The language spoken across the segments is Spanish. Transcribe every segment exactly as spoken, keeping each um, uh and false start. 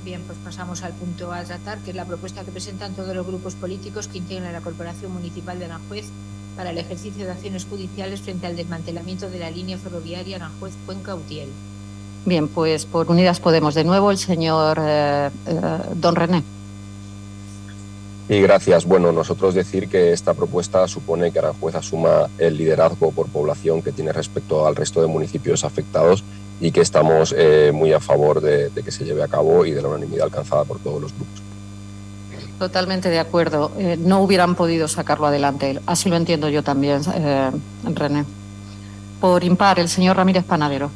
Bien, pues pasamos al punto a tratar, que es la propuesta que presentan todos los grupos políticos que integran la Corporación Municipal de Aranjuez para el ejercicio de acciones judiciales frente al desmantelamiento de la línea ferroviaria Aranjuez-Cuenca-Utiel. Bien, pues por Unidas Podemos de nuevo el señor eh, eh, don René. Y gracias. Bueno, nosotros decir que esta propuesta supone que Aranjuez asuma el liderazgo por población que tiene respecto al resto de municipios afectados y que estamos eh, muy a favor de, de que se lleve a cabo y de la unanimidad alcanzada por todos los grupos. Totalmente de acuerdo. Eh, no hubieran podido sacarlo adelante. Así lo entiendo yo también, eh, René. Por impar, el señor Ramírez Panadero.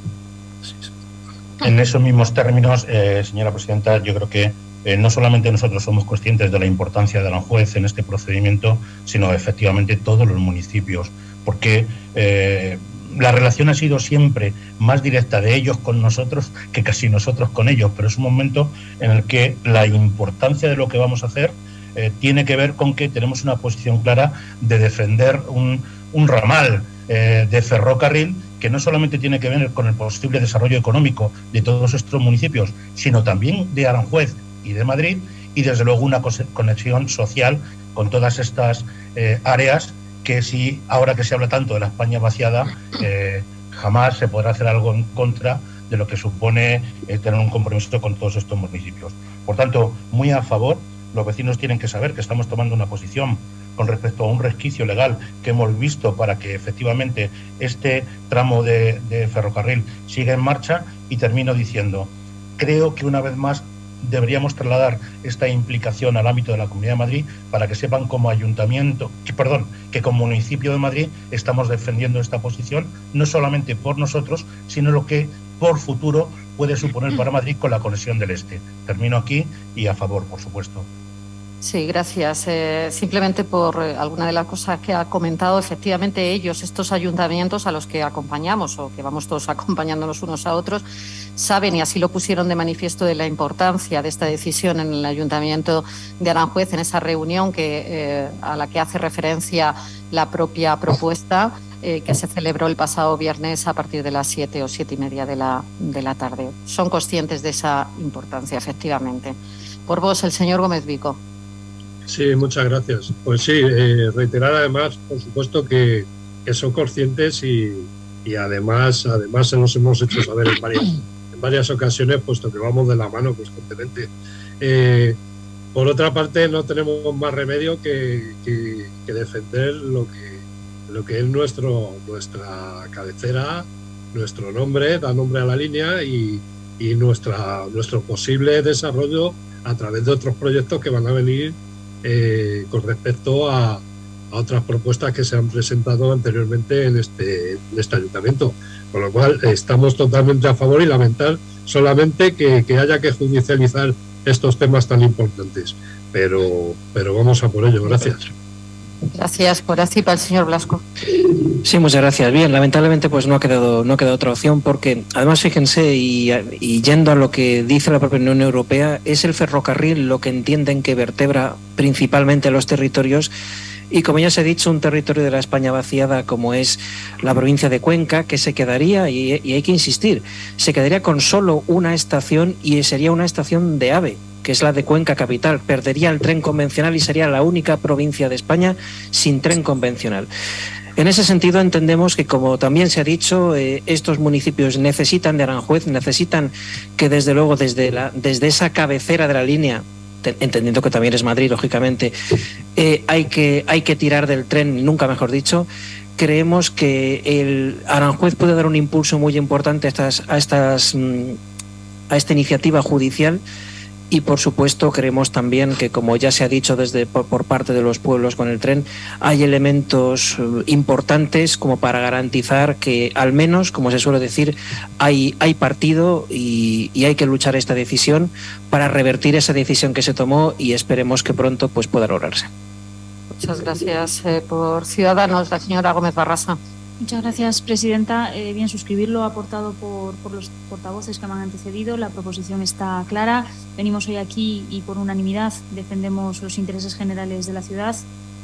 En esos mismos términos, eh, señora presidenta, yo creo que eh, no solamente nosotros somos conscientes de la importancia de Aranjuez en este procedimiento, sino efectivamente todos los municipios, porque eh, la relación ha sido siempre más directa de ellos con nosotros que casi nosotros con ellos, pero es un momento en el que la importancia de lo que vamos a hacer eh, tiene que ver con que tenemos una posición clara de defender un, un ramal eh, de ferrocarril que no solamente tiene que ver con el posible desarrollo económico de todos estos municipios, sino también de Aranjuez y de Madrid, y desde luego una conexión social con todas estas eh, áreas que si ahora que se habla tanto de la España vaciada, eh, jamás se podrá hacer algo en contra de lo que supone eh, tener un compromiso con todos estos municipios. Por tanto, muy a favor, los vecinos tienen que saber que estamos tomando una posición con respecto a un resquicio legal que hemos visto para que efectivamente este tramo de, de ferrocarril siga en marcha, y termino diciendo, creo que una vez más deberíamos trasladar esta implicación al ámbito de la Comunidad de Madrid para que sepan como ayuntamiento, que, perdón, que como municipio de Madrid estamos defendiendo esta posición, no solamente por nosotros, sino lo que por futuro puede suponer para Madrid con la conexión del Este. Termino aquí y a favor, por supuesto. Sí, gracias. Eh, simplemente por eh, alguna de las cosas que ha comentado, efectivamente ellos, estos ayuntamientos a los que acompañamos o que vamos todos acompañándonos unos a otros, saben, y así lo pusieron de manifiesto, de la importancia de esta decisión en el Ayuntamiento de Aranjuez, en esa reunión que, eh, a la que hace referencia la propia propuesta, eh, que se celebró el pasado viernes a partir de las siete o siete y media de la, de la tarde. Son conscientes de esa importancia, efectivamente. Por vos, el señor Gómez Vico. Sí, muchas gracias. Pues sí, eh, reiterar además, por supuesto, que, que son conscientes y, y además, además se nos hemos hecho saber en varias, en varias ocasiones, puesto que vamos de la mano constantemente. Eh, por otra parte, no tenemos más remedio que, que, que defender lo que, lo que es nuestro, nuestra cabecera, nuestro nombre, da nombre a la línea y, y nuestra, nuestro posible desarrollo a través de otros proyectos que van a venir Eh, con respecto a, a otras propuestas que se han presentado anteriormente en este, en este ayuntamiento, con lo cual eh, estamos totalmente a favor y lamentar solamente que, que haya que judicializar estos temas tan importantes, pero, pero vamos a por ello. Gracias. Gracias. Por así para el señor Blasco. Sí, muchas gracias. Bien, lamentablemente pues no ha quedado no ha quedado otra opción, porque además fíjense, y, y yendo a lo que dice la propia Unión Europea, es el ferrocarril lo que entienden que vertebra principalmente los territorios, y como ya se ha dicho, un territorio de la España vaciada como es la provincia de Cuenca, que se quedaría, y, y hay que insistir, se quedaría con solo una estación, y sería una estación de AVE, que es la de Cuenca Capital. Perdería el tren convencional y sería la única provincia de España sin tren convencional. En ese sentido entendemos que, como también se ha dicho, eh, estos municipios necesitan de Aranjuez, necesitan que desde luego desde, la, desde esa cabecera de la línea, te, entendiendo que también es Madrid, lógicamente, eh, hay, que, hay que tirar del tren, nunca mejor dicho. Creemos que el Aranjuez puede dar un impulso muy importante a, estas, a, estas, a esta iniciativa judicial. Y, por supuesto, creemos también que, como ya se ha dicho desde por, por parte de los pueblos con el tren, hay elementos importantes como para garantizar que, al menos, como se suele decir, hay, hay partido y, y hay que luchar esta decisión para revertir esa decisión que se tomó, y esperemos que pronto pues, pueda lograrse. Muchas gracias. Eh, por Ciudadanos, la señora Gómez Barrasa. Muchas gracias, presidenta. Eh, bien, suscribir lo aportado por, por los portavoces que me han antecedido. La proposición está clara. Venimos hoy aquí y por unanimidad defendemos los intereses generales de la ciudad.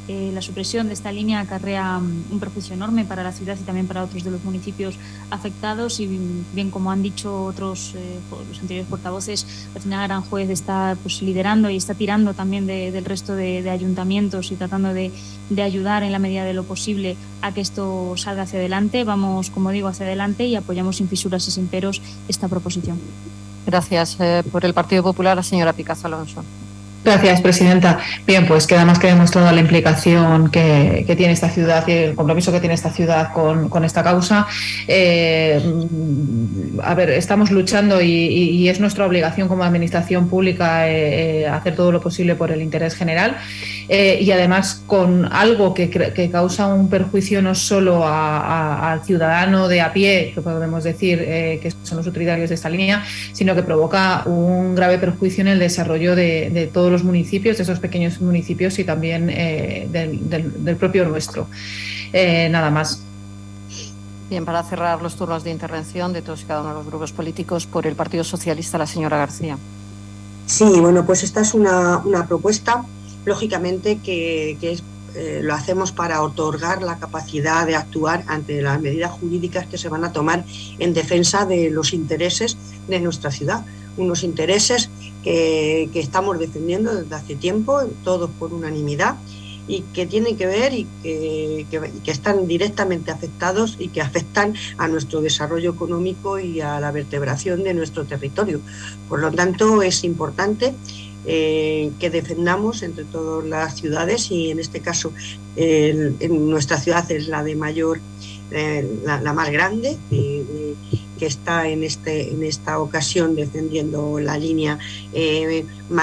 Eh, la supresión de esta línea acarrea um, un perjuicio enorme para la ciudad y también para otros de los municipios afectados y bien como han dicho otros eh, los anteriores portavoces, al final Aranjuez está pues, liderando y está tirando también de, del resto de, de ayuntamientos y tratando de, de ayudar en la medida de lo posible a que esto salga hacia adelante. Vamos, como digo, hacia adelante y apoyamos sin fisuras y sin peros esta proposición. Gracias. Eh, por el Partido Popular, la señora Picazo Alonso. Gracias, presidenta. Bien, pues queda más que demostrada la implicación que, que tiene esta ciudad y el compromiso que tiene esta ciudad con, con esta causa. Eh, a ver, estamos luchando y, y, y es nuestra obligación como administración pública eh, eh, hacer todo lo posible por el interés general eh, y además con algo que, que causa un perjuicio no solo a, a, al ciudadano de a pie, que podemos decir eh, que son los utilitarios de esta línea, sino que provoca un grave perjuicio en el desarrollo de, de todos los municipios, de esos pequeños municipios y también eh, del, del, del propio nuestro. Eh, nada más. Bien, para cerrar los turnos de intervención de todos y cada uno de los grupos políticos, por el Partido Socialista, la señora García. Sí, bueno, pues esta es una, una propuesta, lógicamente, que, que es, eh, lo hacemos para otorgar la capacidad de actuar ante las medidas jurídicas que se van a tomar en defensa de los intereses de nuestra ciudad. Unos intereses que, que estamos defendiendo desde hace tiempo, todos por unanimidad, y que tienen que ver y que, que, que están directamente afectados y que afectan a nuestro desarrollo económico y a la vertebración de nuestro territorio. Por lo tanto, es importante eh, que defendamos entre todas las ciudades y en este caso el, en nuestra ciudad es la de mayor, eh, la, la más grande, eh, eh, que está en, este, en esta ocasión defendiendo la línea eh,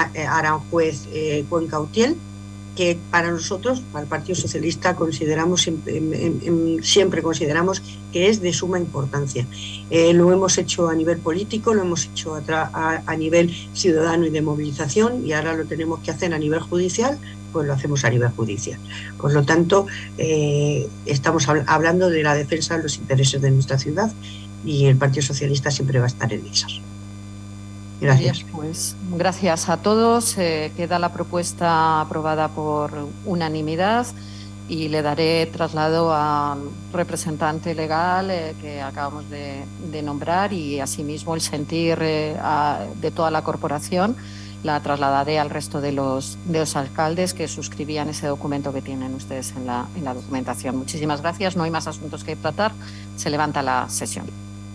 Aranjuez-Cuenca-Utiel, eh, que para nosotros, para el Partido Socialista, consideramos siempre, siempre consideramos que es de suma importancia. Eh, lo hemos hecho a nivel político, lo hemos hecho a, a, a nivel ciudadano y de movilización, y ahora lo tenemos que hacer a nivel judicial, pues lo hacemos a nivel judicial. Por lo tanto, eh, estamos hablando de la defensa de los intereses de nuestra ciudad y el Partido Socialista siempre va a estar en esas. Gracias. Bien, pues gracias a todos. Eh, queda la propuesta aprobada por unanimidad y le daré traslado al representante legal eh, que acabamos de, de nombrar y asimismo el sentir eh, a, de toda la corporación la trasladaré al resto de los, de los alcaldes que suscribían ese documento que tienen ustedes en la, en la documentación. Muchísimas gracias. No hay más asuntos que tratar. Se levanta la sesión.